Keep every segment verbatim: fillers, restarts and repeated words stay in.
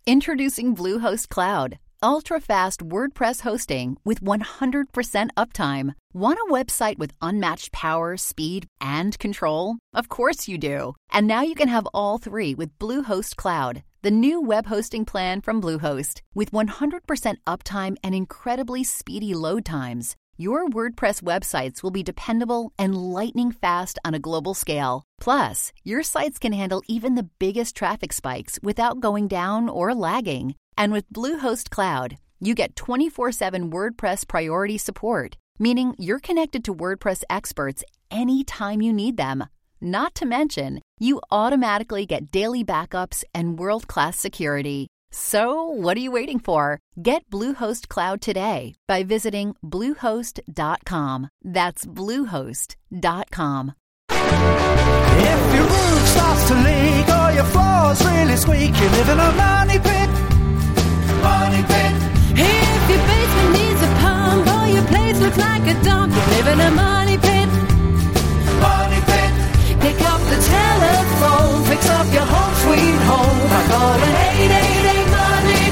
Introducing Bluehost Cloud, ultra-fast WordPress hosting with one hundred percent uptime. Want a website with unmatched power, speed, and control? Of course you do. And now you can have all three with Bluehost Cloud, the new web hosting plan from Bluehost. With one hundred percent uptime and incredibly speedy load times, your WordPress websites will be dependable and lightning fast on a global scale. Plus, your sites can handle even the biggest traffic spikes without going down or lagging. And with Bluehost Cloud, you get twenty-four seven WordPress priority support, meaning you're connected to WordPress experts anytime you need them. Not to mention, you automatically get daily backups and world-class security. So, what are you waiting for? Get Bluehost Cloud today by visiting bluehost dot com. That's bluehost dot com. If your roof starts to leak or your floor's really squeak, you live in a money pit. Money pit. If your basement needs a pump or your place looks like a dump, you live in a money pit. Money pit. Pick up the telephone, fix up your home sweet home by calling eight eight eight money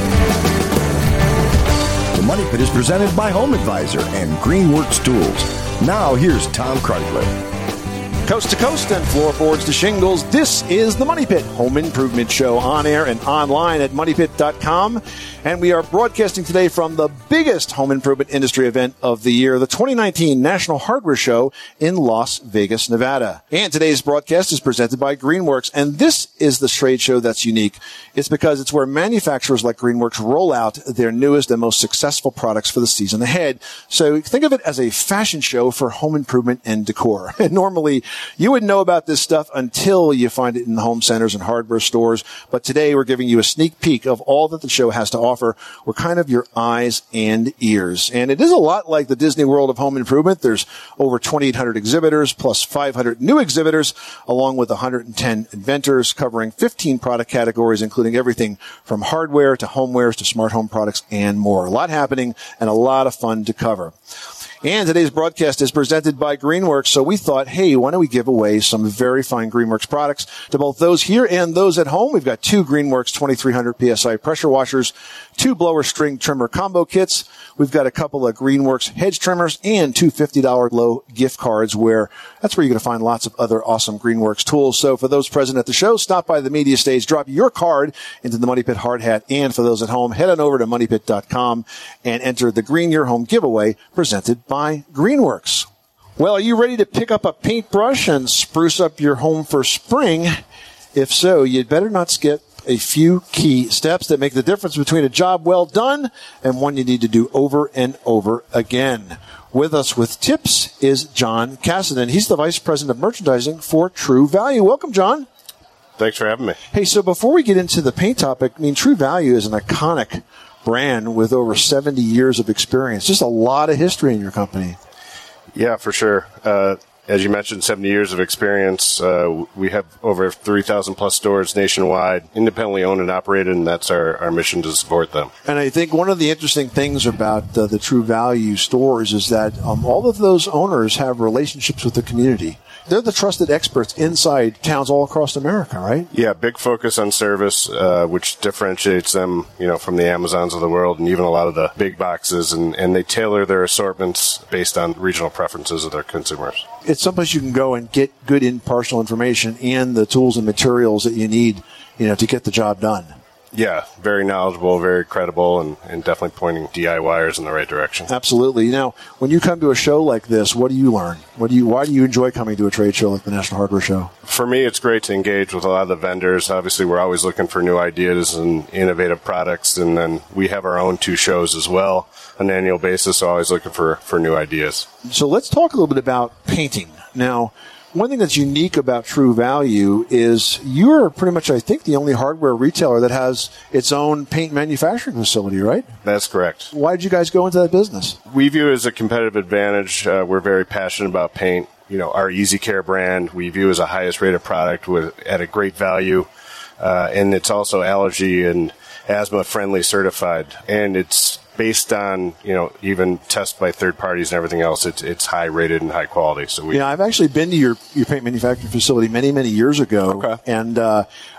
pit. The Money Pit is presented by Home Advisor and Greenworks Tools. Now here's Tom Kraeutler. Coast to coast and floorboards to shingles, this is the Money Pit Home Improvement Show, on air and online at money pit dot com. And we are broadcasting today from the biggest home improvement industry event of the year, the twenty nineteen National Hardware Show in Las Vegas, Nevada. And today's broadcast is presented by Greenworks. And this is the trade show that's unique. It's because it's where manufacturers like Greenworks roll out their newest and most successful products for the season ahead. So think of it as a fashion show for home improvement and decor. And normally, you wouldn't know about this stuff until you find it in the home centers and hardware stores. But today we're giving you a sneak peek of all that the show has to offer. We're kind of your eyes and ears. And it is a lot like the Disney World of home improvement. There's over twenty-eight hundred exhibitors plus five hundred new exhibitors, along with one hundred ten inventors covering fifteen product categories, including everything from hardware to homewares to smart home products and more. A lot happening and a lot of fun to cover. And today's broadcast is presented by Greenworks, so we thought, hey, why don't we give away some very fine Greenworks products to both those here and those at home. We've got two Greenworks twenty-three hundred P S I pressure washers, two blower string trimmer combo kits. We've got a couple of Greenworks hedge trimmers and two fifty dollars Low gift cards, where that's where you're going to find lots of other awesome Greenworks tools. So for those present at the show, stop by the media stage, drop your card into the Money Pit hard hat. And for those at home, head on over to money pit dot com and enter the Green Your Home giveaway presented by Greenworks. Well, are you ready to pick up a paintbrush and spruce up your home for spring? If so, you'd better not skip a few key steps that make the difference between a job well done and one you need to do over and over again. With us with tips is John Cassidy. He's the Vice President of Merchandising for True Value. Welcome, John. Thanks for having me. Hey, so before we get into the paint topic, I mean, True Value is an iconic brand with over seventy years of experience. Just a lot of history in your company. Yeah, for sure. Uh, as you mentioned, seventy years of experience. Uh, we have over three thousand plus stores nationwide, independently owned and operated, and that's our, our mission to support them. And I think one of the interesting things about uh, the True Value stores is that um, all of those owners have relationships with the community. They're the trusted experts inside towns all across America, right? Yeah, big focus on service, uh, which differentiates them, you know, from the Amazons of the world and even a lot of the big boxes, and, and they tailor their assortments based on regional preferences of their consumers. It's someplace you can go and get good impartial information and the tools and materials that you need, you know, to get the job done. Yeah, very knowledgeable, very credible, and, and definitely pointing DIYers in the right direction. Absolutely. Now, when you come to a show like this, what do you learn? What do you? Why do you enjoy coming to a trade show like the National Hardware Show? For me, it's great to engage with a lot of the vendors. Obviously, we're always looking for new ideas and innovative products, and then we have our own two shows as well on an annual basis, so always looking for, for new ideas. So let's talk a little bit about painting. Now, one thing that's unique about True Value is you're pretty much, I think, the only hardware retailer that has its own paint manufacturing facility, right? That's correct. Why did you guys go into that business? We view it as a competitive advantage. Uh, we're very passionate about paint. You know, our Easy Care brand, we view as a highest rated product with at a great value. Uh, and it's also allergy and asthma friendly certified. And it's based on, you know, even tests by third parties and everything else, it's it's high rated and high quality. So we, yeah, I've actually been to your, your paint manufacturing facility many, many years ago. Okay. And uh,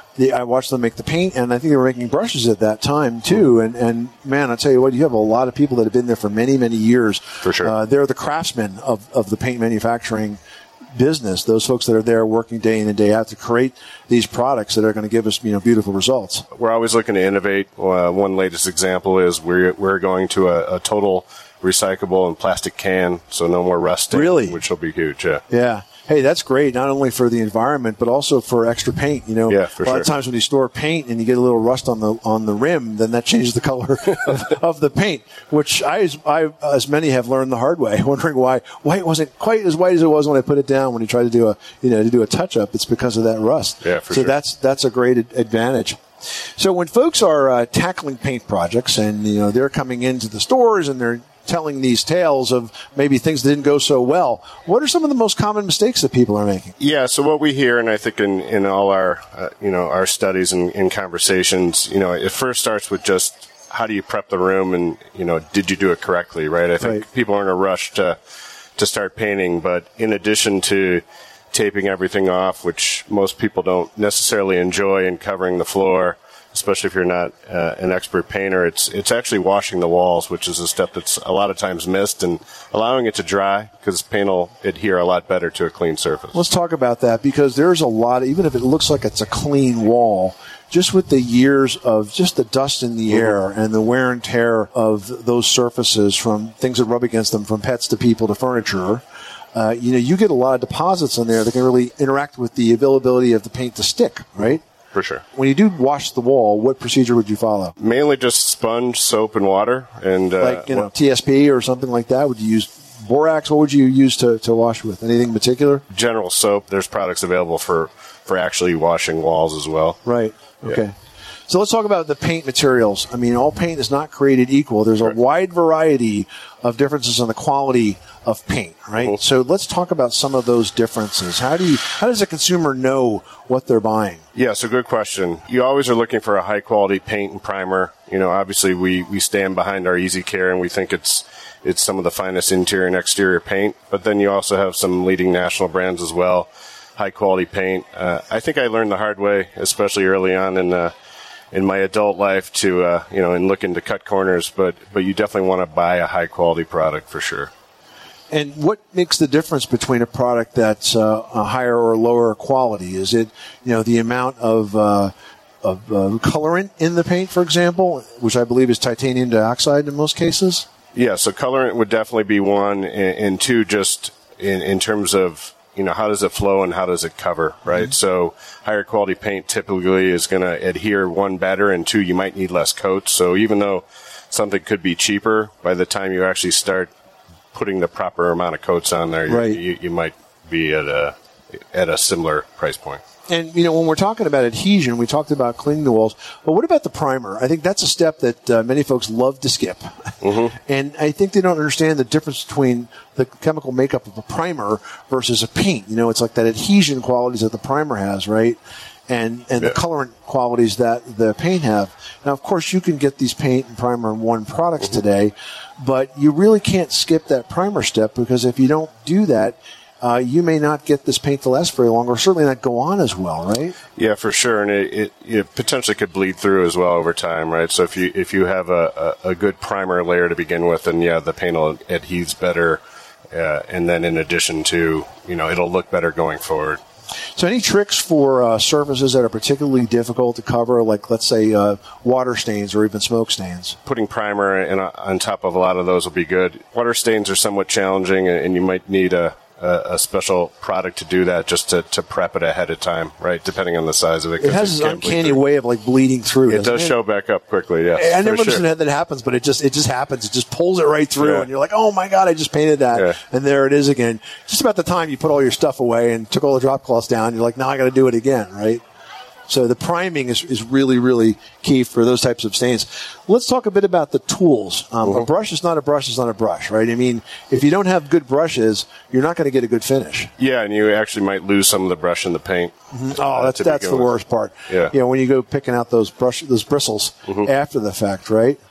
the, I watched them make the paint, and I think they were making brushes at that time too. And, and man, I tell you what, you have a lot of people that have been there for many, many years. For sure, uh, they're the craftsmen of, of the paint manufacturing business. Those folks that are there working day in and day out to create these products that are going to give us, you know, beautiful results. We're always looking to innovate. Uh, one latest example is we're we're going to a, a total recyclable and plastic can, so no more rusting. Really, which will be huge. Yeah. Yeah. Hey, that's great, not only for the environment, but also for extra paint. You know, yeah, for a lot sure. of times when you store paint and you get a little rust on the on the rim, then that changes the color of, of the paint, which I, as, I, as many have learned the hard way, wondering why white wasn't quite as white as it was when I put it down when you try to do a, you know, to do a touch-up. It's because of that rust. Yeah, for so sure. that's, that's a great advantage. So when folks are uh, tackling paint projects and, you know, they're coming into the stores and they're telling these tales of maybe things that didn't go so well, what are some of the most common mistakes that people are making? Yeah, so what we hear, and I think in, in all our uh, you know our studies and, and conversations, you know, it first starts with just how do you prep the room, and you know, did you do it correctly, right? I think right. people are in a rush to to start painting, but in addition to taping everything off, which most people don't necessarily enjoy, and covering the floor, especially if you're not uh, an expert painter, it's it's actually washing the walls, which is a step that's a lot of times missed, and allowing it to dry, because paint will adhere a lot better to a clean surface. Let's talk about that, because there's a lot, even if it looks like it's a clean wall, just with the years of just the dust in the mm-hmm. air and the wear and tear of those surfaces from things that rub against them, from pets to people to furniture, uh, you know, you get a lot of deposits in there that can really interact with the availability of the paint to stick, right? For sure. When you do wash the wall, what procedure would you follow? Mainly just sponge, soap, and water. And uh, like, you know, T S P or something like that? Would you use borax? What would you use to, to wash with? Anything in particular? General soap. There's products available for, for actually washing walls as well. Right. Okay. Yeah. So let's talk about the paint materials. I mean, all paint is not created equal. There's a Right. wide variety of differences in the quality of paint, right? Mm-hmm. So let's talk about some of those differences. How do you, how does a consumer know what they're buying? Yeah, so good question. You always are looking for a high quality paint and primer. You know, obviously we, we stand behind our Easy Care, and we think it's it's some of the finest interior and exterior paint. But then you also have some leading national brands as well, high quality paint. Uh, I think I learned the hard way, especially early on in the in my adult life, to uh, you know, and looking to cut corners. But but you definitely want to buy a high quality product for sure. And what makes the difference between a product that's uh, a higher or lower quality? Is it, you know, the amount of uh, of uh, colorant in the paint, for example, which I believe is titanium dioxide in most cases? Yeah, so colorant would definitely be one, and, and two, just in, in terms of, you know, how does it flow and how does it cover, right? Mm-hmm. So higher quality paint typically is going to adhere, one, better, and two, you might need less coats. So even though something could be cheaper, by the time you actually start putting the proper amount of coats on there, right. you, you might be at a at a similar price point. And, you know, when we're talking about adhesion, we talked about cleaning the walls. But what about the primer? I think that's a step that uh, many folks love to skip. Mm-hmm. And I think they don't understand the difference between the chemical makeup of a primer versus a paint. You know, it's like that adhesion qualities that the primer has, right? And and yeah. the colorant qualities that the paint have. Now, of course, you can get these paint and primer in one products mm-hmm. today, but you really can't skip that primer step, because if you don't do that, Uh, you may not get this paint to last very long, or certainly not go on as well, right? Yeah, for sure, and it, it, it potentially could bleed through as well over time, right? So if you if you have a, a, a good primer layer to begin with, then yeah, the paint will adheres better, uh, and then in addition to, you know, it'll look better going forward. So any tricks for uh, surfaces that are particularly difficult to cover, like let's say uh, water stains or even smoke stains? Putting primer in, on top of a lot of those will be good. Water stains are somewhat challenging, and you might need a a special product to do that, just to, to prep it ahead of time, right? Depending on the size of it. It has this uncanny way of like bleeding through. It does it? show back up quickly, yes. I never sure. understood how that happens, but it just it just happens. It just pulls it right through, yeah. and you're like, oh my God, I just painted that. Yeah. And there it is again. Just about the time you put all your stuff away and took all the drop cloths down, you're like, now I got to do it again, right? So the priming is, is really, really key for those types of stains. Let's talk a bit about the tools. Um, mm-hmm. A brush is not a brush is not a brush, right? I mean, if you don't have good brushes, you're not going to get a good finish. Yeah, and you actually might lose some of the brush in the paint. Mm-hmm. Oh, that's that's the worst part. Yeah. You know, when you go picking out those brush those bristles mm-hmm. after the fact, right? Right.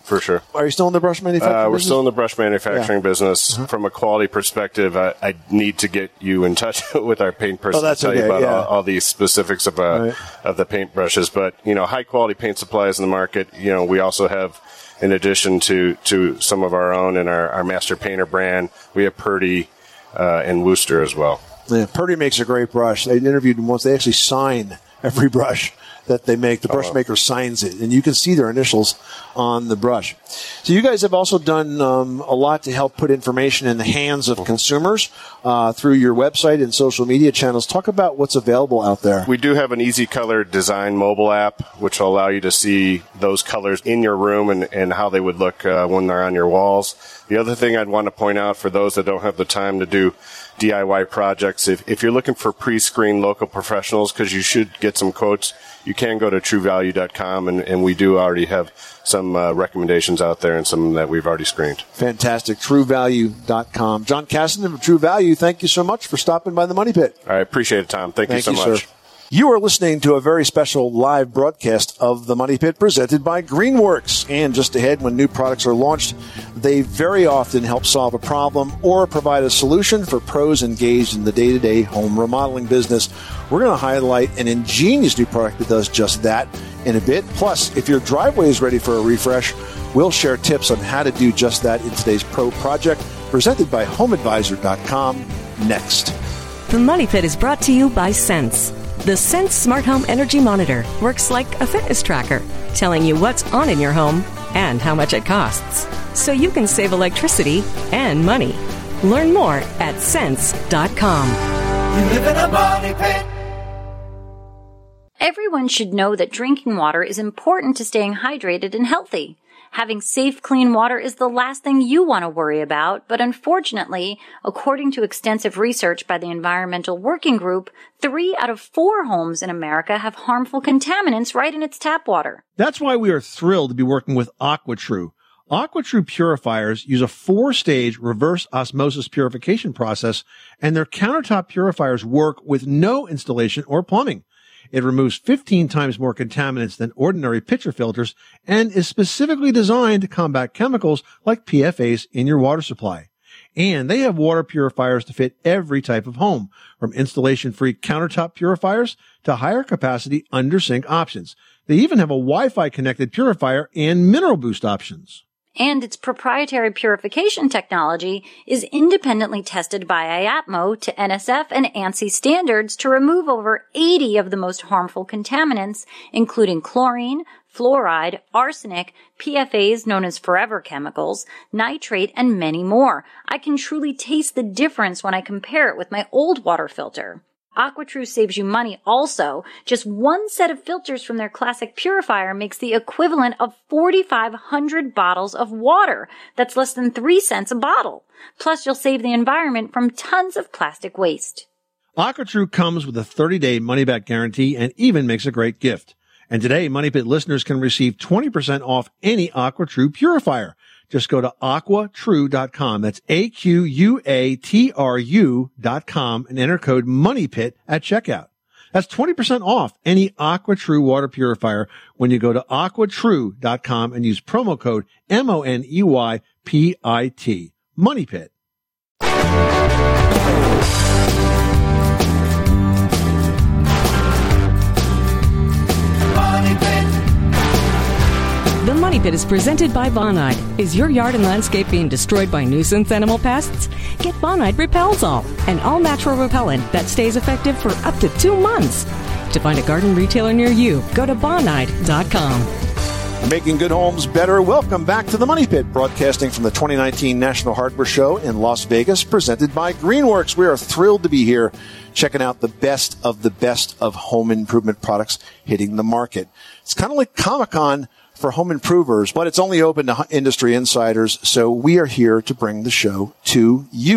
for sure. Are you still in the brush manufacturing uh, We're business? still in the brush manufacturing Yeah. business. Uh-huh. From a quality perspective, I, I need to get you in touch with our paint person Oh, that's to tell okay, you about yeah. all, all these specifics of, uh, Right. of the paint brushes. But, you know, high-quality paint supplies in the market. You know, we also have, in addition to, to some of our own and our, our Master Painter brand, we have Purdy uh, and Wooster as well. Yeah, Purdy makes a great brush. They interviewed them once. They actually sign every brush that they make. The brush Oh. maker signs it, and you can see their initials on the brush. So you guys have also done um, a lot to help put information in the hands of consumers uh, through your website and social media channels. Talk about what's available out there. We do have an Easy Color Design mobile app, which will allow you to see those colors in your room and, and how they would look uh, when they're on your walls. The other thing I'd want to point out for those that don't have the time to do D I Y projects, if, if you're looking for pre-screened local professionals, because you should get some quotes, you can go to true value dot com, and, and we do already have some uh, recommendations out there and some that we've already screened. Fantastic. true value dot com. John Cassenden of True Value, thank you so much for stopping by the Money Pit. I appreciate it, Tom. Thank, Thank you so you, much. sir. You are listening to a very special live broadcast of the Money Pit presented by Greenworks. And just ahead, when new products are launched, they very often help solve a problem or provide a solution for pros engaged in the day-to-day home remodeling business. We're going to highlight an ingenious new product that does just that in a bit. Plus, if your driveway is ready for a refresh, we'll share tips on how to do just that in today's Pro Project, presented by home advisor dot com next. The Money Pit is brought to you by Sense. The Sense Smart Home Energy Monitor works like a fitness tracker, telling you what's on in your home and how much it costs, so you can save electricity and money. Learn more at sense dot com. You live in a money pit. Everyone should know that drinking water is important to staying hydrated and healthy. Having safe, clean water is the last thing you want to worry about, but unfortunately, according to extensive research by the Environmental Working Group, three out of four homes in America have harmful contaminants right in its tap water. That's why we are thrilled to be working with AquaTrue. AquaTrue purifiers use a four-stage reverse osmosis purification process, and their countertop purifiers work with no installation or plumbing. It removes fifteen times more contaminants than ordinary pitcher filters and is specifically designed to combat chemicals like P F As in your water supply. And they have water purifiers to fit every type of home, from installation-free countertop purifiers to higher capacity under-sink options. They even have a Wi-Fi connected purifier and mineral boost options. And its proprietary purification technology is independently tested by I A P M O to N S F and ANSI standards to remove over eighty of the most harmful contaminants, including chlorine, fluoride, arsenic, P F As known as forever chemicals, nitrate, and many more. I can truly taste the difference when I compare it with my old water filter. AquaTrue saves you money also. Just one set of filters from their classic purifier makes the equivalent of forty-five hundred bottles of water. That's less than three cents a bottle. Plus, you'll save the environment from tons of plastic waste. AquaTrue comes with a thirty-day money-back guarantee and even makes a great gift. And today, Money Pit listeners can receive twenty percent off any AquaTrue purifier. Just go to aqua true dot com. That's A Q U A T R U dot com and enter code MONEYPIT at checkout. That's twenty percent off any AquaTrue water purifier when you go to aqua true dot com and use promo code M O N E Y P I T. Money Pit. Money pit. The Money Pit is presented by Bonide. Is your yard and landscape being destroyed by nuisance animal pests? Get Bonide Repels-All, an all-natural repellent that stays effective for up to two months. To find a garden retailer near you, go to bonide dot com. Making good homes better. Welcome back to the Money Pit, broadcasting from the twenty nineteen National Hardware Show in Las Vegas, presented by Greenworks. We are thrilled to be here checking out the best of the best of home improvement products hitting the market. It's kind of like Comic-Con for home improvers, but it's only open to industry insiders, so we are here to bring the show to you.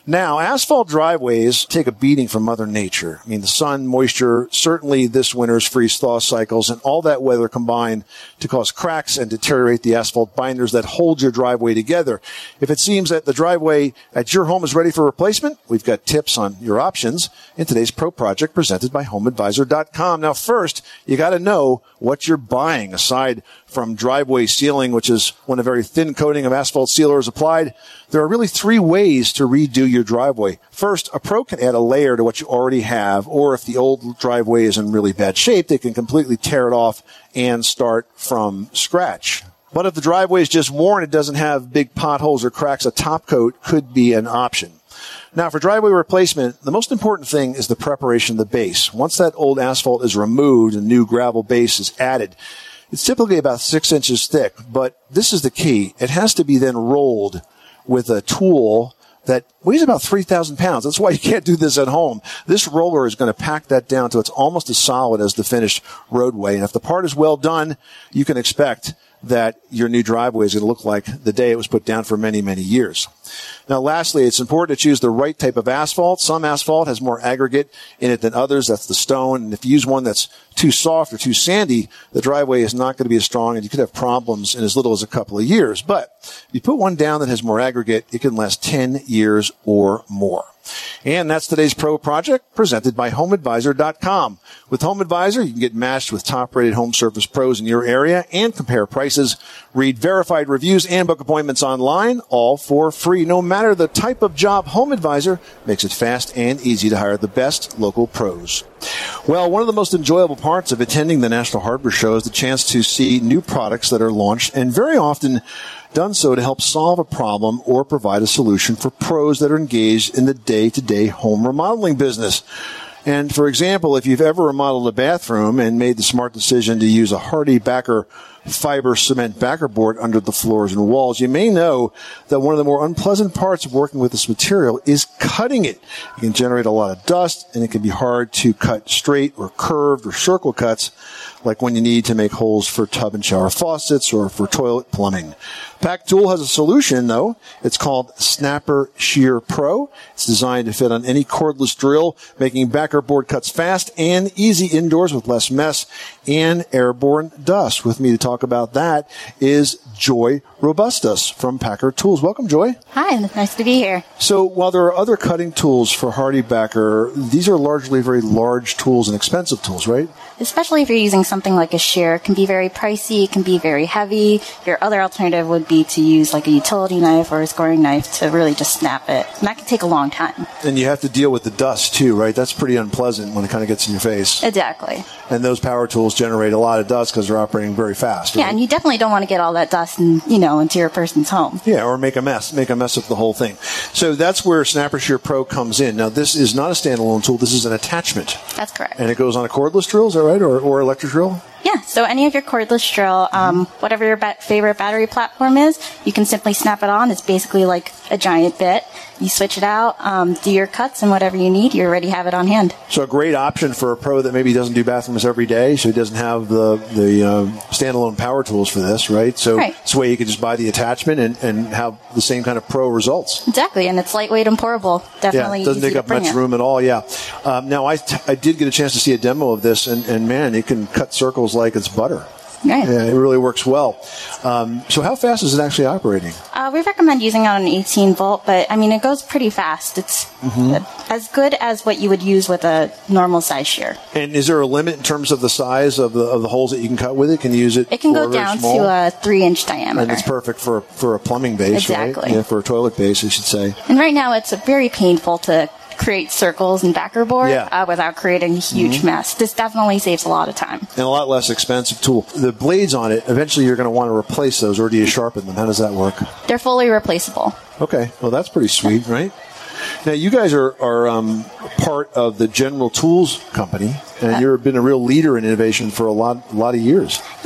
Now, asphalt driveways take a beating from Mother Nature. I mean, the sun, moisture, certainly this winter's freeze-thaw cycles, and all that weather combined to cause cracks and deteriorate the asphalt binders that hold your driveway together. If it seems that the driveway at your home is ready for replacement, we've got tips on your options in today's Pro Project presented by home advisor dot com. Now, first, you got to know what you're buying. Aside from driveway sealing, which is when a very thin coating of asphalt sealer is applied, there are really three ways to redo your driveway. First, a pro can add a layer to what you already have, or if the old driveway is in really bad shape, they can completely tear it off and start from scratch. But if the driveway is just worn, it doesn't have big potholes or cracks, a top coat could be an option. Now, for driveway replacement, the most important thing is the preparation of the base. Once that old asphalt is removed and new gravel base is added, it's typically about six inches thick, but this is the key. It has to be then rolled with a tool that weighs about three thousand pounds. That's why you can't do this at home. This roller is going to pack that down until it's almost as solid as the finished roadway. And if the part is well done, you can expect that your new driveway is going to look like the day it was put down for many, many years. Now, lastly, it's important to choose the right type of asphalt. Some asphalt has more aggregate in it than others. That's the stone. And if you use one that's too soft or too sandy, the driveway is not going to be as strong, and you could have problems in as little as a couple of years. But if you put one down that has more aggregate, it can last ten years or more. And that's today's Pro Project presented by home advisor dot com. With Home Advisor, you can get matched with top-rated home service pros in your area and compare prices, read verified reviews, and book appointments online, all for free. No matter the type of job, Home Advisor makes it fast and easy to hire the best local pros. Well, one of the most enjoyable parts of attending the National Hardware Show is the chance to see new products that are launched, and very often done so to help solve a problem or provide a solution for pros that are engaged in the day-to-day home remodeling business. And for example, if you've ever remodeled a bathroom and made the smart decision to use a HardieBacker fiber cement backer board under the floors and walls, you may know that one of the more unpleasant parts of working with this material is cutting it. It can generate a lot of dust, and it can be hard to cut straight or curved or circle cuts, like when you need to make holes for tub and shower faucets or for toilet plumbing. Pack Tool has a solution, though. It's called Snapper Shear Pro. It's designed to fit on any cordless drill, making backer board cuts fast and easy indoors with less mess and airborne dust. With me to talk about that is Joy Robustus from Packer Tools. Welcome, Joy. Hi, nice to be here. So while there are other cutting tools for HardieBacker, these are largely very large tools and expensive tools, right? Especially if you're using something like a shear. It can be very pricey, it can be very heavy. Your other alternative would be to use like a utility knife or a scoring knife to really just snap it. And that can take a long time. And you have to deal with the dust too, right? That's pretty unpleasant when it kind of gets in your face. Exactly. And those power tools generate a lot of dust because they're operating very fast. Right? Yeah, and you definitely don't want to get all that dust in, you know, into your person's home. Yeah, or make a mess, make a mess of the whole thing. So that's where Snapper Shear Pro comes in. Now, this is not a standalone tool. This is an attachment. That's correct. And it goes on a cordless drill, is that right? Or, or electric drill? Yeah, so any of your cordless drill, um, whatever your ba- favorite battery platform is, you can simply snap it on. It's basically like a giant bit. You switch it out, um, do your cuts, and whatever you need, you already have it on hand. So a great option for a pro that maybe doesn't do bathrooms every day, so he doesn't have the the uh, standalone power tools for this, right? So right. This way you can just buy the attachment and, and have the same kind of pro results. Exactly, and it's lightweight and portable. Definitely yeah, it doesn't easy take to up bring much it. room at all, yeah. Um, now, I, t- I did get a chance to see a demo of this, and, and man, it can cut circles like it's butter. Right. Yeah, it really works well. Um, so how fast is it actually operating? Uh, we recommend using it on an eighteen volt, but I mean, it goes pretty fast. It's Mm-hmm. as good as what you would use with a normal size shear. And is there a limit in terms of the size of the of the holes that you can cut with it? Can you use it? It can for go a very down small? to a three inch diameter. And it's perfect for for a plumbing base, Exactly. right? Yeah, for a toilet base, I should say. And right now, it's very painful to create circles and backer board Yeah. uh, without creating a huge Mhm. mess. This definitely saves a lot of time. And a lot less expensive tool. The blades on it, eventually you're going to want to replace those, or do you sharpen them? How does that work? They're fully replaceable. Okay, well that's pretty sweet, right? Now you guys are are um, part of the General Tools company, and Uh, you've been a real leader in innovation for a lot a lot of years.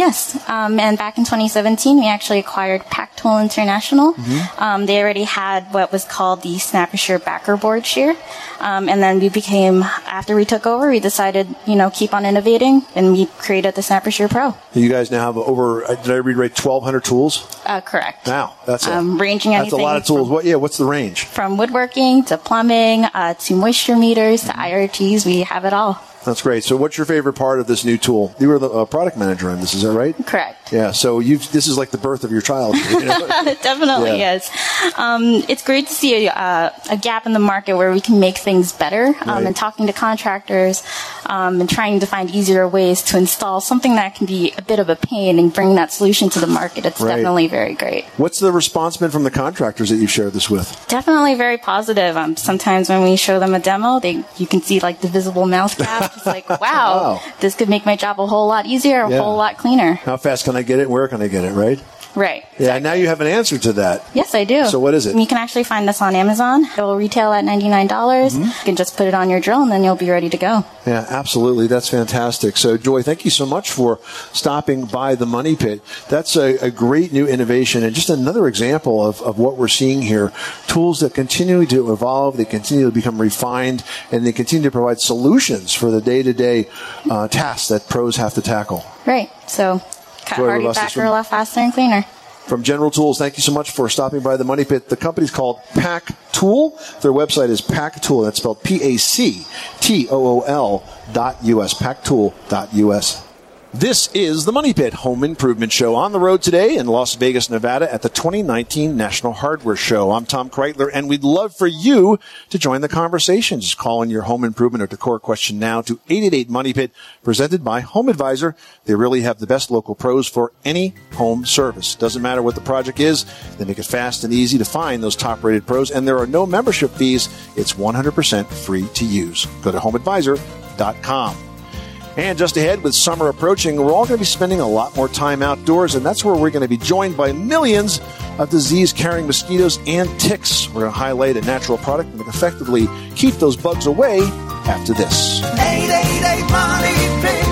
Yes, um, and back in twenty seventeen, we actually acquired Pack Tool International. Mm-hmm. Um, they already had what was called the Snap Assure backer board shear, um, and then we became, after we took over, we decided, you know, keep on innovating, and we created the Snap Assure Pro. You guys now have over, did I read right, twelve hundred tools? Uh, correct. Wow, that's a, um, ranging anything. That's a lot of tools. From, what? Yeah, what's the range? From woodworking to plumbing uh, to moisture meters to I R Ts, we have it all. That's great. So what's your favorite part of this new tool? You were the uh, product manager in this, is that right? Correct. Yeah, so you've, this is like the birth of your child. You know? It definitely yeah. is. Um, it's great to see a, uh, a gap in the market where we can make things better. Um, Right. And talking to contractors um, and trying to find easier ways to install something that can be a bit of a pain and bring that solution to the market. It's Right. definitely very great. What's the response been from the contractors that you've shared this with? Definitely very positive. Um, sometimes when we show them a demo, they you can see like the visible mouse cap. It's like, wow, Wow. this could make my job a whole lot easier, a Yeah. whole lot cleaner. How fast can I get it? Where can I get it, right? Right. Yeah, now you have an answer to that. Yes, I do. So what is it? You can actually find this on Amazon. It will retail at ninety-nine dollars. Mm-hmm. You can just put it on your drill and then you'll be ready to go. Yeah, absolutely. That's fantastic. So, Joy, thank you so much for stopping by the Money Pit. That's a, a great new innovation and just another example of, of what we're seeing here. Tools that continue to evolve, they continue to become refined, and they continue to provide solutions for the day-to-day uh, tasks that pros have to tackle. Right. So, cut Joy hardy Robustus backer from- a lot faster and cleaner. From General Tools, thank you so much for stopping by the Money Pit. The company's called Pack Tool. Their website is Pack Tool. That's spelled P A C T O O L dot U S. pack tool dot U S. This is the Money Pit Home Improvement Show on the road today in Las Vegas, Nevada at the twenty nineteen National Hardware Show. I'm Tom Kreitler, and we'd love for you to join the conversation. Just call in your home improvement or decor question now to eight eight eight Money Pit, presented by Home Advisor. They really have the best local pros for any home service. Doesn't matter what the project is, they make it fast and easy to find those top-rated pros, and there are no membership fees. It's one hundred percent free to use. Go to home advisor dot com. And just ahead, with summer approaching, we're all going to be spending a lot more time outdoors, and that's where we're going to be joined by millions of disease-carrying mosquitoes and ticks. We're going to highlight a natural product that can effectively keep those bugs away after this. eight eight eight Money Pit.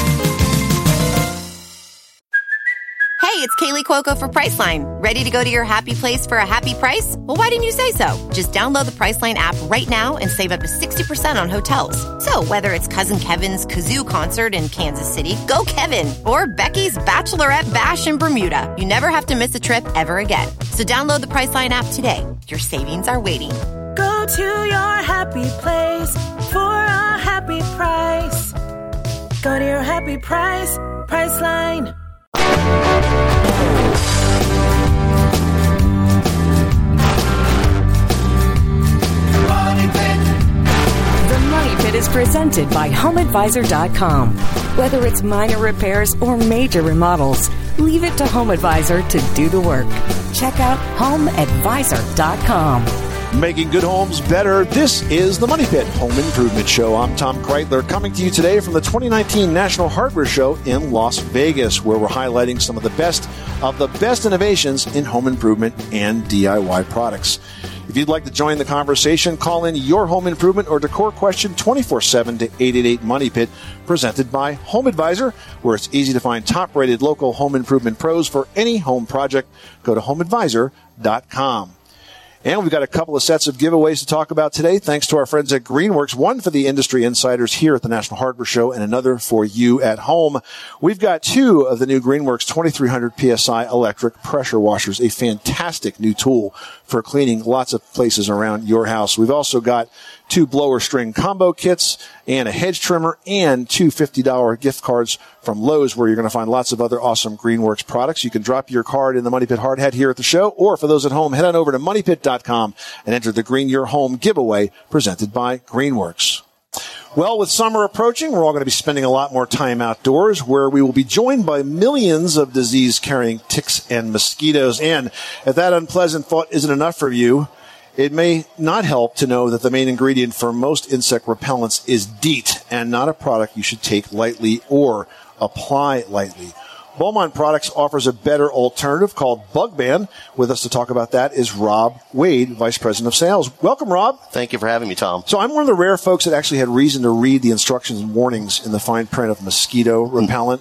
Hey, it's Kaylee Cuoco for Priceline. Ready to go to your happy place for a happy price? Well, why didn't you say so? Just download the Priceline app right now and save up to sixty percent on hotels. So whether it's Cousin Kevin's Kazoo Concert in Kansas City, go Kevin, or Becky's Bachelorette Bash in Bermuda, you never have to miss a trip ever again. So download the Priceline app today. Your savings are waiting. Go to your happy place for a happy price. Go to your happy price, Priceline. The Money Pit is presented by home advisor dot com. Whether it's minor repairs or major remodels, leave it to Home Advisor to do the work. Check out home advisor dot com. Making good homes better. This is the Money Pit Home Improvement Show. I'm Tom Kreitler, coming to you today from the twenty nineteen National Hardware Show in Las Vegas, where we're highlighting some of the best of the best innovations in home improvement and D I Y products. If you'd like to join the conversation, call in your home improvement or decor question twenty-four seven to eight eight eight Money Pit, presented by Home Advisor, where it's easy to find top-rated local home improvement pros for any home project. Go to home advisor dot com. And we've got a couple of sets of giveaways to talk about today, thanks to our friends at Greenworks. One for the industry insiders here at the National Hardware Show, and another for you at home. We've got two of the new Greenworks twenty-three hundred P S I electric pressure washers, a fantastic new tool for cleaning lots of places around your house. We've also got two blower string combo kits and a hedge trimmer and two fifty dollars gift cards from Lowe's, where you're going to find lots of other awesome Greenworks products. You can drop your card in the Money Pit hard hat here at the show, or for those at home, head on over to money pit dot com and enter the Green Your Home giveaway presented by Greenworks. Well, with summer approaching, we're all going to be spending a lot more time outdoors, where we will be joined by millions of disease-carrying ticks and mosquitoes. And if that unpleasant thought isn't enough for you, it may not help to know that the main ingredient for most insect repellents is DEET, and not a product you should take lightly or apply lightly. Beaumont Products offers a better alternative called Bug Ban. With us to talk about that is Rob Wade, Vice President of Sales. Welcome, Rob. Thank you for having me, Tom. So I'm one of the rare folks that actually had reason to read the instructions and warnings in the fine print of mosquito repellent.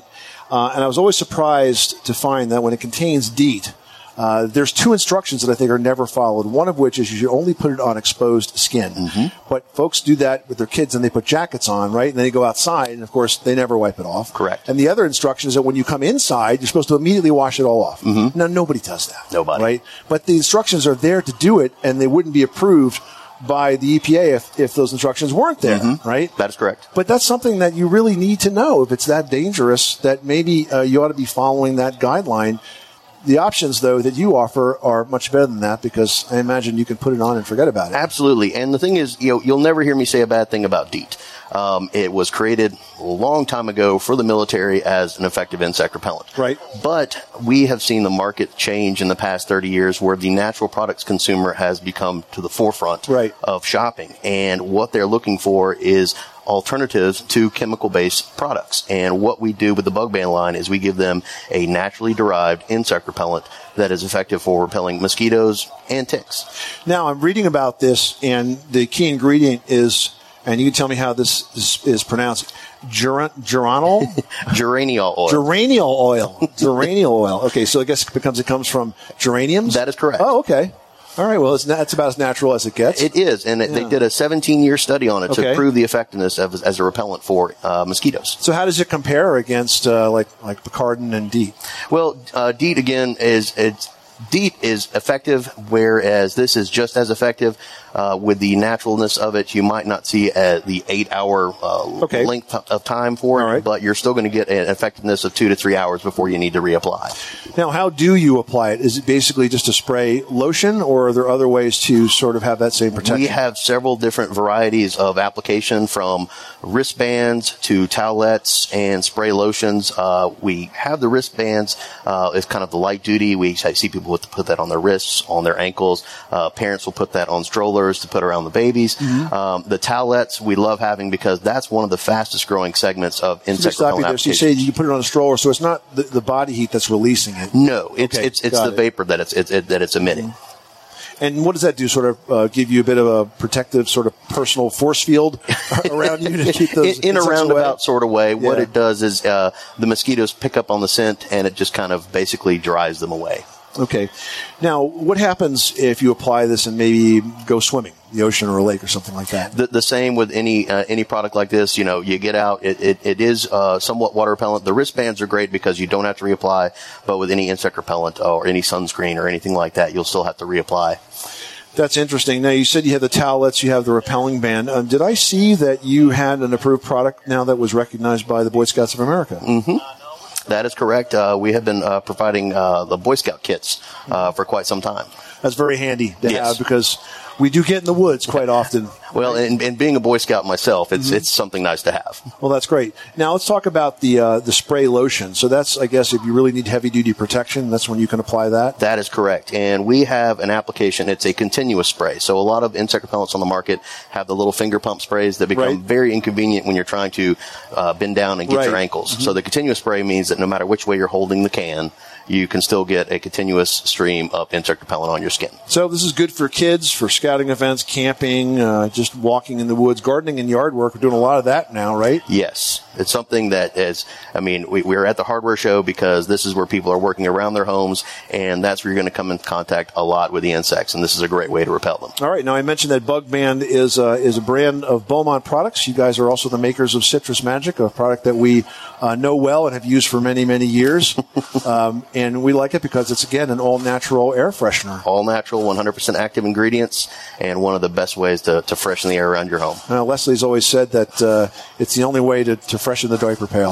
Uh, and I was always surprised to find that when it contains DEET, Uh, there's two instructions that I think are never followed. One of which is you should only put it on exposed skin. Mm-hmm. But folks do that with their kids and they put jackets on, right? And then they go outside and of course they never wipe it off. Correct. And the other instruction is that when you come inside, you're supposed to immediately wash it all off. Mm-hmm. Now nobody does that. Nobody. Right? But the instructions are there to do it and they wouldn't be approved by the E P A if, if those instructions weren't there, mm-hmm. right? That is correct. But that's something that you really need to know. If it's that dangerous, that maybe uh, you ought to be following that guideline. The options, though, that you offer are much better than that because I imagine you can put it on and forget about it. Absolutely. And the thing is, you know, you'll never hear me say a bad thing about DEET. Um, it was created a long time ago for the military as an effective insect repellent. Right. But we have seen the market change in the past thirty years where the natural products consumer has become to the forefront right. of shopping. And what they're looking for is alternatives to chemical-based products. And what we do with the Bug Ban line is we give them a naturally derived insect repellent that is effective for repelling mosquitoes and ticks. Now, I'm reading about this, and the key ingredient is, and you can tell me how this is, is pronounced, ger- geranol? Geraniol oil. Geraniol oil. Geraniol oil. Okay, so I guess it becomes it comes from geraniums? That is correct. Oh, okay. All right, well, it's, not, it's about as natural as it gets. It is, and yeah. they did a seventeen-year study on it okay. to prove the effectiveness of, as a repellent for uh, mosquitoes. So how does it compare against uh, like like Bicardin and DEET? Well, uh, DEET, again, is it's DEET is effective, whereas this is just as effective. Uh, with the naturalness of it, you might not see uh, the eight-hour uh, okay. length of time for it, right. but you're still going to get an effectiveness of two to three hours before you need to reapply. Now, how do you apply it? Is it basically just a spray lotion, or are there other ways to sort of have that same protection? We have several different varieties of application, from wristbands to towelettes and spray lotions. Uh, we have the wristbands. Uh, it's kind of the light duty. We see people with, put that on their wrists, on their ankles. Uh, parents will put that on strollers to put around the babies. Mm-hmm. Um, the towelettes we love having because that's one of the fastest growing segments of insect repellent applications. So you say you put it on a stroller, so it's not the, the body heat that's releasing it. No, it's okay, it's it's the it. vapor that it's it, it, that it's emitting. Mm-hmm. And what does that do? Sort of uh, give you a bit of a protective, sort of personal force field around you to keep those in, in a roundabout away? Sort of way. Yeah. What it does is uh, the mosquitoes pick up on the scent, and it just kind of basically drives them away. Okay. Now, what happens if you apply this and maybe go swimming, the ocean or a lake or something like that? The, the same with any uh, any product like this. You know, you get out, it, it, it is uh, somewhat water repellent. The wristbands are great because you don't have to reapply, but with any insect repellent or any sunscreen or anything like that, you'll still have to reapply. That's interesting. Now, you said you have the towelettes, you have the repelling band. Um, did I see that you had an approved product now that was recognized by the Boy Scouts of America? Mm-hmm. That is correct. Uh, we have been uh, providing uh, the Boy Scout kits uh, for quite some time. That's very handy to yes. have because we do get in the woods quite often. Well, and, and being a Boy Scout myself, it's mm-hmm. it's something nice to have. Well, that's great. Now let's talk about the uh, the spray lotion. So that's, I guess, if you really need heavy duty protection, that's when you can apply that. That is correct. And we have an application. It's a continuous spray. So a lot of insect repellents on the market have the little finger pump sprays that become right. very inconvenient when you're trying to uh, bend down and get right. your ankles. Mm-hmm. So the continuous spray means that no matter which way you're holding the can, you can still get a continuous stream of insect repellent on your skin. So this is good for kids, for scouting events, camping, uh, just walking in the woods, gardening and yard work. We're doing a lot of that now, right? Yes. It's something that is, I mean, we, we're at the hardware show because this is where people are working around their homes, and that's where you're going to come in contact a lot with the insects, and this is a great way to repel them. All right. Now, I mentioned that Bug Ban is, uh, is a brand of Beaumont products. You guys are also the makers of Citrus Magic, a product that we uh, know well and have used for many, many years. um, and we like it because it's, again, an all-natural air freshener. All-natural, one hundred percent active ingredients, and one of the best ways to, to freshen the air around your home. Uh, Leslie's always said that uh, it's the only way to, to freshen the diaper pail.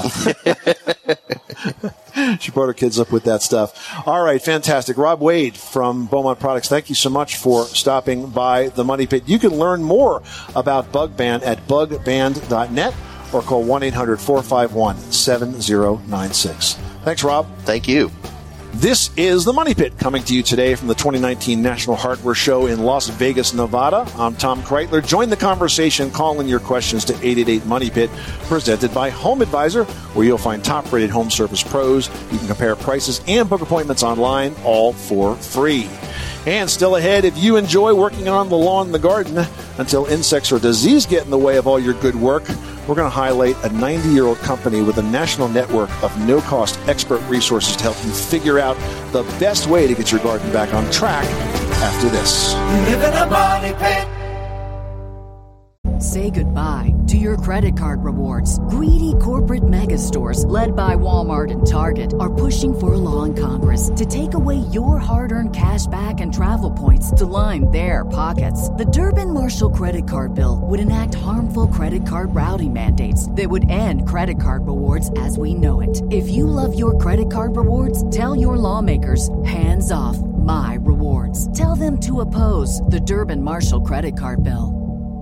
She brought her kids up with that stuff. All right, fantastic. Rob Wade from Beaumont Products, thank you so much for stopping by the Money Pit. You can learn more about Bug Ban at bug band dot net or call one eight hundred four five one seven zero nine six. Thanks, Rob. Thank you. This is the Money Pit, coming to you today from the twenty nineteen National Hardware Show in Las Vegas, Nevada. I'm Tom Kreitler. Join the conversation. Call in your questions to eight eight eight Money Pit, presented by Home Advisor, where you'll find top-rated home service pros. You can compare prices and book appointments online, all for free. And still ahead, if you enjoy working on the lawn and the garden until insects or disease get in the way of all your good work, we're going to highlight a ninety-year-old company with a national network of no-cost expert resources to help you figure out the best way to get your garden back on track after this. Live in a money pit. Say goodbye to your credit card rewards. Greedy corporate mega stores, led by Walmart and Target, are pushing for a law in Congress to take away your hard-earned cash back and travel points to line their pockets. The Durbin-Marshall credit card bill would enact harmful credit card routing mandates that would end credit card rewards as we know it. If you love your credit card rewards, tell your lawmakers, hands off my rewards. Tell them to oppose the Durbin-Marshall credit card bill.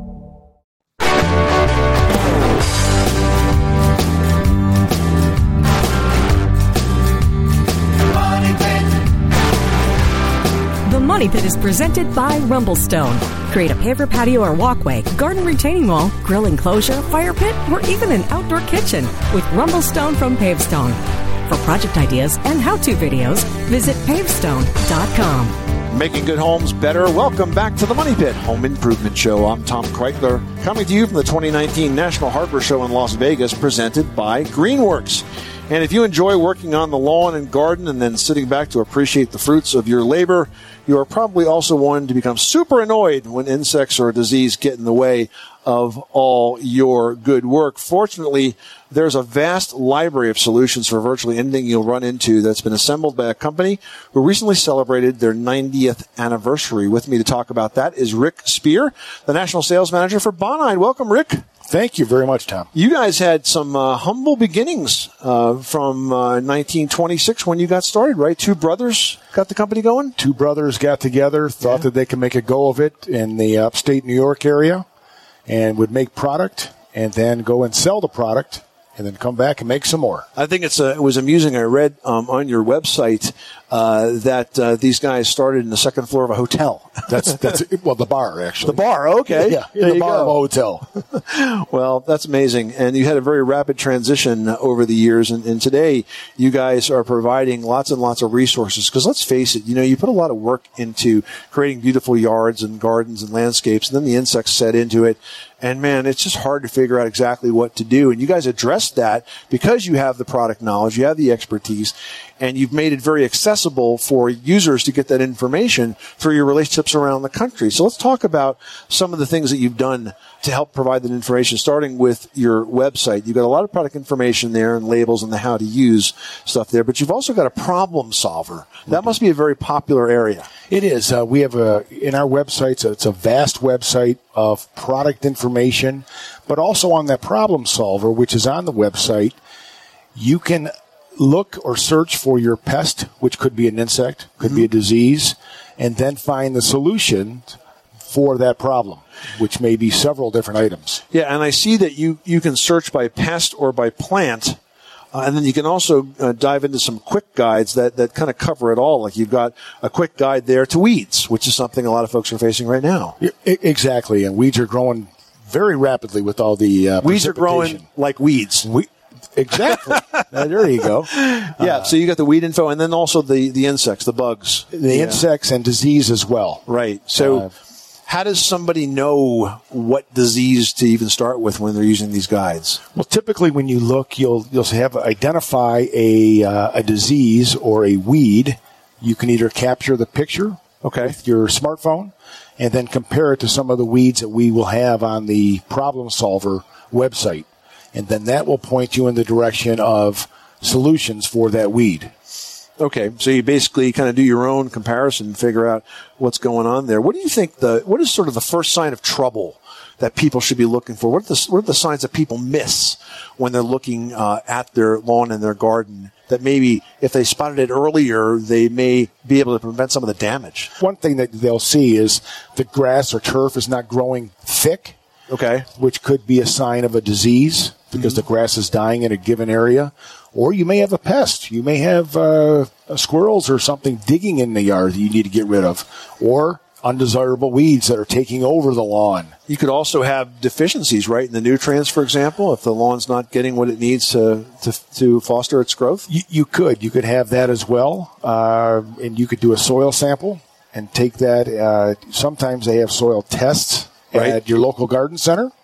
The Money Pit is presented by Rumblestone. Create a paver patio or walkway, garden retaining wall, grill enclosure, fire pit, or even an outdoor kitchen with Rumblestone from Pavestone. For project ideas and how-to videos, visit pavestone dot com. Making good homes better. Welcome back to the Money Pit Home Improvement Show. I'm Tom Kreitler, coming to you from the twenty nineteen National Harbor Show in Las Vegas, presented by Greenworks. And if you enjoy working on the lawn and garden and then sitting back to appreciate the fruits of your labor, you are probably also one to become super annoyed when insects or disease get in the way of all your good work. Fortunately, there's a vast library of solutions for virtually anything you'll run into that's been assembled by a company who recently celebrated their ninetieth anniversary. With me to talk about that is Rick Spear, the National Sales Manager for Bonide. Welcome, Rick. Thank you very much, Tom. You guys had some uh, humble beginnings uh, from uh, nineteen twenty-six when you got started, right? Two brothers got the company going? Two brothers got together, thought yeah. that they could make a go of it in the upstate New York area and would make product and then go and sell the product and then come back and make some more. I think it's uh, it was amusing. I read um, on your website uh, that uh, these guys started in the second floor of a hotel. That's that's well, the bar actually. The bar, okay, yeah, there the bar of a hotel. Well, that's amazing, and you had a very rapid transition over the years, and, and today you guys are providing lots and lots of resources. Because let's face it, you know, you put a lot of work into creating beautiful yards and gardens and landscapes, and then the insects set into it. And man, it's just hard to figure out exactly what to do. And you guys addressed that because you have the product knowledge, you have the expertise, and you've made it very accessible for users to get that information through your relationships around the country. So let's talk about some of the things that you've done to help provide that information, starting with your website. You've got a lot of product information there and labels and the how to use stuff there, but you've also got a problem solver. That must be a very popular area. It is. Uh, we have a, in our websites, it's a vast website of product information, but also on that problem solver, which is on the website, you can look or search for your pest, which could be an insect, could mm-hmm. be a disease, and then find the solution for that problem, which may be several different items. Yeah, and I see that you, you can search by pest or by plant. Uh, and then you can also uh, dive into some quick guides that, that kind of cover it all. Like you've got a quick guide there to weeds, which is something a lot of folks are facing right now. Yeah, exactly. And weeds are growing very rapidly with all the uh, weeds are growing like weeds. We, exactly. uh, there you go. Yeah. Uh, so you got the weed info, and then also the, the insects, the bugs, the yeah. insects and disease as well. Right. So. Uh, How does somebody know what disease to even start with when they're using these guides? Well, typically when you look, you'll you'll have identify a uh, a disease or a weed. You can either capture the picture okay. with your smartphone and then compare it to some of the weeds that we will have on the Problem Solver website. And then that will point you in the direction of solutions for that weed. Okay, so you basically kind of do your own comparison and figure out what's going on there. What do you think the, what is sort of the first sign of trouble that people should be looking for? What are the, what are the signs that people miss when they're looking uh, at their lawn and their garden that maybe if they spotted it earlier, they may be able to prevent some of the damage? One thing that they'll see is the grass or turf is not growing thick. Okay. Which could be a sign of a disease because mm-hmm. the grass is dying in a given area. Or you may have a pest. You may have uh, squirrels or something digging in the yard that you need to get rid of. Or undesirable weeds that are taking over the lawn. You could also have deficiencies, right, in the nutrients, for example, if the lawn's not getting what it needs to to, to foster its growth? You, you could. You could have that as well. Uh, and you could do a soil sample and take that. Uh, sometimes they have soil tests right. at your local garden center.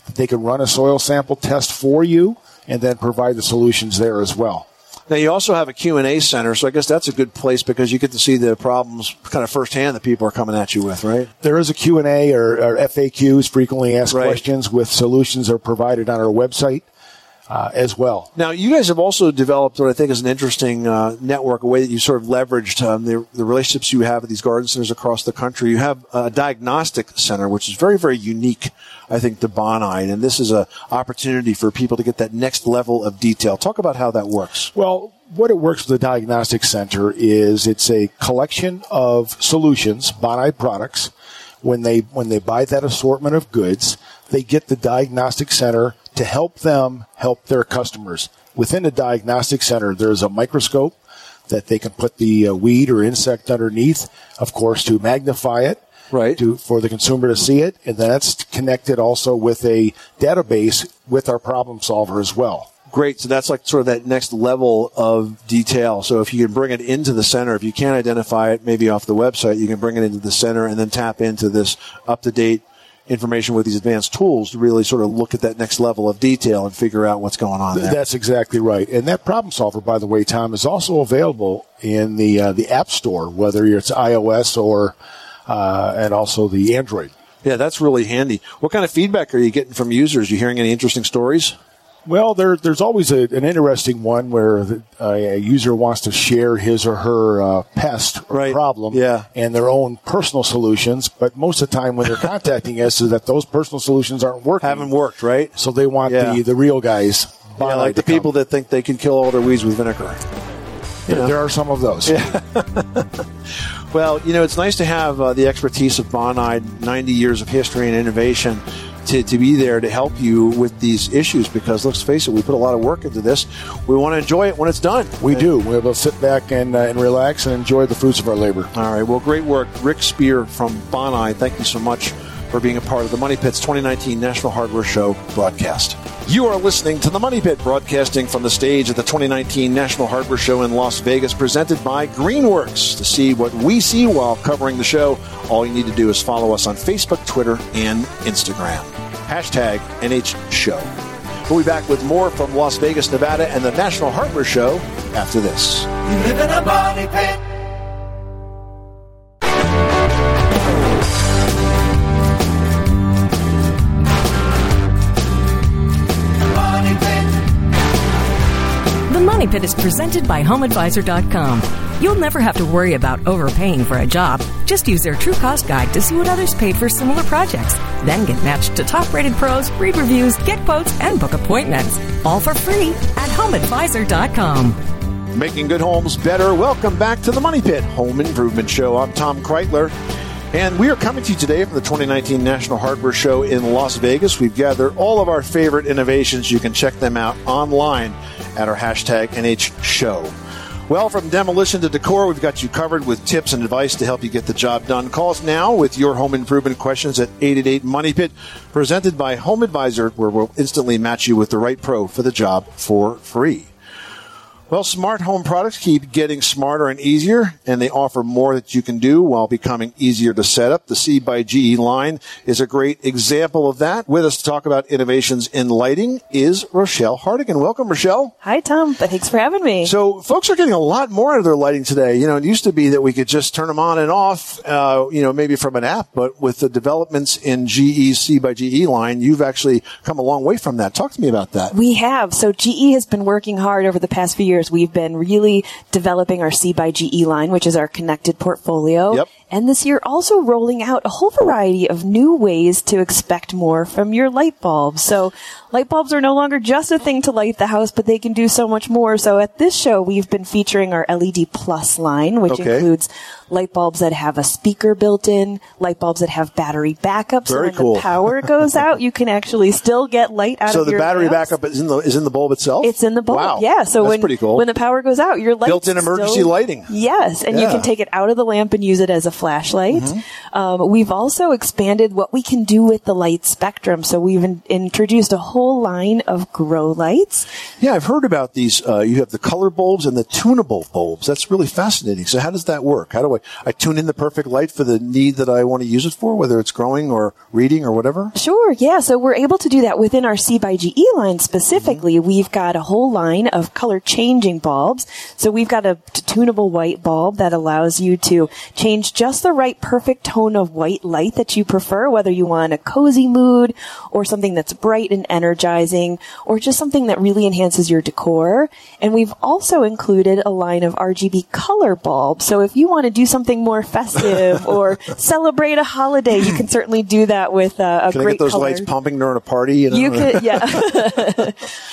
They can run a soil sample test for you and then provide the solutions there as well. Now, you also have a Q and A center, so I guess that's a good place because you get to see the problems kind of firsthand that people are coming at you with, right? There is a Q and A or, or F A Qs, frequently asked Right. questions, with solutions that are provided on our website uh, as well. Now, you guys have also developed what I think is an interesting uh, network, a way that you sort of leveraged um, the, the relationships you have with these garden centers across the country. You have a diagnostic center, which is very, very unique, I think, to Bonide, and this is an opportunity for people to get that next level of detail. Talk about how that works. Well, what it works with the Diagnostic Center is it's a collection of solutions, Bonide products. When they when they buy that assortment of goods, they get the Diagnostic Center to help them help their customers. Within the Diagnostic Center, there's a microscope that they can put the uh, weed or insect underneath, of course, to magnify it. Right. To, for the consumer to see it. And then that's connected also with a database with our problem solver as well. Great. So that's like sort of that next level of detail. So if you can bring it into the center, if you can't identify it maybe off the website, you can bring it into the center and then tap into this up-to-date information with these advanced tools to really sort of look at that next level of detail and figure out what's going on there. That's exactly right. And that problem solver, by the way, Tom, is also available in the uh, the App Store, whether it's iOS or uh, and also the Android. Yeah, that's really handy. What kind of feedback are you getting from users? You hearing any interesting stories? Well, there, there's always a, an interesting one where the, uh, a user wants to share his or her uh, pest or right. problem yeah. and their own personal solutions. But most of the time when they're contacting us is that those personal solutions aren't working. Haven't worked, right? So they want yeah. the, the real guys. Yeah, like the come. people that think they can kill all their weeds with vinegar. You know. There are some of those. Yeah. Well, you know, it's nice to have uh, the expertise of Bonide, ninety years of history and innovation, to, to be there to help you with these issues because, let's face it, we put a lot of work into this. We want to enjoy it when it's done. We and, do. We're able to sit back and, uh, and relax and enjoy the fruits of our labor. All right. Well, great work. Rick Spear from Bonide, thank you so much for being a part of the Money Pit's twenty nineteen National Hardware Show broadcast. You are listening to the Money Pit, broadcasting from the stage at the twenty nineteen National Hardware Show in Las Vegas, presented by Greenworks. To see what we see while covering the show, all you need to do is follow us on Facebook, Twitter, and Instagram. Hashtag N H Show. We'll be back with more from Las Vegas, Nevada, and the National Hardware Show after this. You live in a money pit. The Money Pit is presented by Home Advisor dot com. You'll never have to worry about overpaying for a job. Just use their True Cost Guide to see what others paid for similar projects. Then get matched to top-rated pros, read reviews, get quotes, and book appointments. All for free at Home Advisor dot com. Making good homes better. Welcome back to the Money Pit Home Improvement Show. I'm Tom Kreitler, and we are coming to you today from the twenty nineteen National Hardware Show in Las Vegas. We've gathered all of our favorite innovations. You can check them out online at our hashtag N H Show. Well, from demolition to decor, we've got you covered with tips and advice to help you get the job done. Call us now with your home improvement questions at eight eight eight Money Pit, presented by Home Advisor, where we'll instantly match you with the right pro for the job for free. Well, smart home products keep getting smarter and easier, and they offer more that you can do while becoming easier to set up. The C by G E line is a great example of that. With us to talk about innovations in lighting is Rochelle Hardigan. Welcome, Rochelle. Hi, Tom. Thanks for having me. So folks are getting a lot more out of their lighting today. You know, it used to be that we could just turn them on and off, uh, you know, maybe from an app, but with the developments in G E's C by G E line, you've actually come a long way from that. Talk to me about that. We have. So G E has been working hard over the past few years. We've been really developing our C by G E line, which is our connected portfolio. Yep. And this year also rolling out a whole variety of new ways to expect more from your light bulbs. So light bulbs are no longer just a thing to light the house, but they can do so much more. So at this show, we've been featuring our L E D Plus line, which Okay. includes light bulbs that have a speaker built in, light bulbs that have battery backup. Very so when cool. the power goes out, you can actually still get light out So of the your battery lamps. backup is in the is in the bulb itself? It's in the bulb. Wow. Yeah. So That's when pretty cool. When the power goes out, your light built-in emergency still, lighting. Yes, and Yeah. you can take it out of the lamp and use it as a flashlight. Mm-hmm. Um, we've also expanded what we can do with the light spectrum. So we've in- introduced a whole line of grow lights. Yeah, I've heard about these. Uh, you have the color bulbs and the tunable bulbs. That's really fascinating. So how does that work? How do I, I tune in the perfect light for the need that I want to use it for, whether it's growing or reading or whatever? Sure, yeah. So we're able to do that within our C by G E line specifically. Mm-hmm. We've got a whole line of color changing bulbs. So we've got a tunable white bulb that allows you to change just the right perfect tone of white light that you prefer, whether you want a cozy mood or something that's bright and energizing or just something that really enhances your decor. And we've also included a line of R G B color bulbs. So if you want to do something more festive or celebrate a holiday, you can certainly do that with uh, a Can great I get those color. lights pumping during a party? You, know? You could, yeah.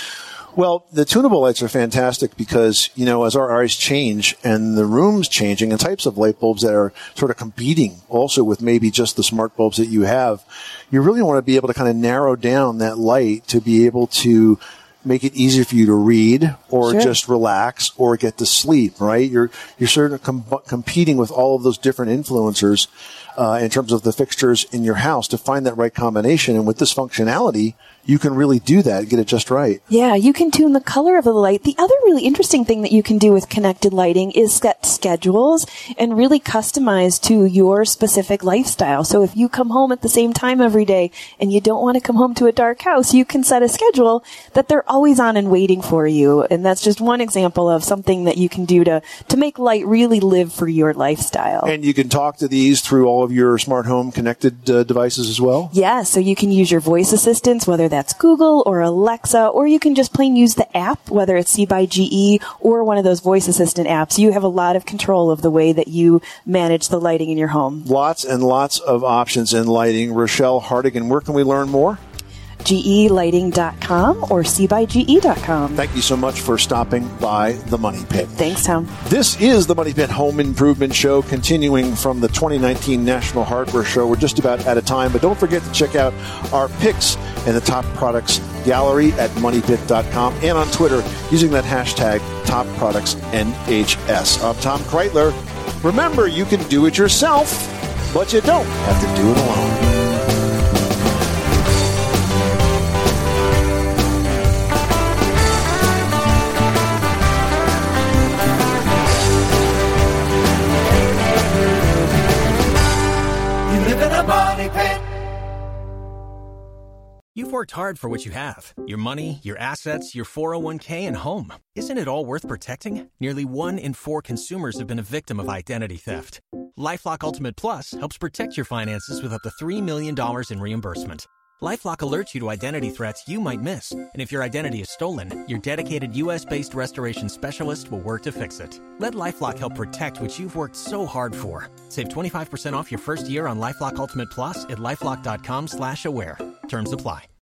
Well, the tunable lights are fantastic because, you know, as our eyes change and the room's changing and types of light bulbs that are sort of competing also with maybe just the smart bulbs that you have, you really want to be able to kind of narrow down that light to be able to make it easier for you to read or Sure. just relax or get to sleep, right? You're, you're sort of com- competing with all of those different influencers uh, in terms of the fixtures in your house to find that right combination. And with this functionality, you can really do that and get it just right. Yeah, you can tune the color of the light. The other really interesting thing that you can do with connected lighting is set schedules and really customize to your specific lifestyle. So if you come home at the same time every day and you don't want to come home to a dark house, you can set a schedule that they're always on and waiting for you. And that's just one example of something that you can do to, to make light really live for your lifestyle. And you can talk to these through all of your smart home connected uh, devices as well? Yeah, so you can use your voice assistants, whether that's Google or Alexa, or you can just plain use the app, whether it's C by G E or one of those voice assistant apps. You have a lot of control of the way that you manage the lighting in your home. Lots and lots of options in lighting. Rochelle Hartigan, where can we learn more? G E lighting dot com or C by G E dot com. Thank you so much for stopping by the Money Pit. Thanks, Tom. This is the Money Pit Home Improvement Show, continuing from the twenty nineteen National Hardware Show. We're just about out of time, but don't forget to check out our picks in the top products gallery at money pit dot com and on Twitter using that hashtag top products N H S. I'm Tom Kreitler. Remember, you can do it yourself, but you don't have to do it alone. You've worked hard for what you have. Your money, your assets, your four oh one k, and home. Isn't it all worth protecting? Nearly one in four consumers have been a victim of identity theft. LifeLock Ultimate Plus helps protect your finances with up to three million dollars in reimbursement. LifeLock alerts you to identity threats you might miss. And if your identity is stolen, your dedicated U S based restoration specialist will work to fix it. Let LifeLock help protect what you've worked so hard for. Save twenty-five percent off your first year on LifeLock Ultimate Plus at LifeLock dot com slash aware. Terms apply.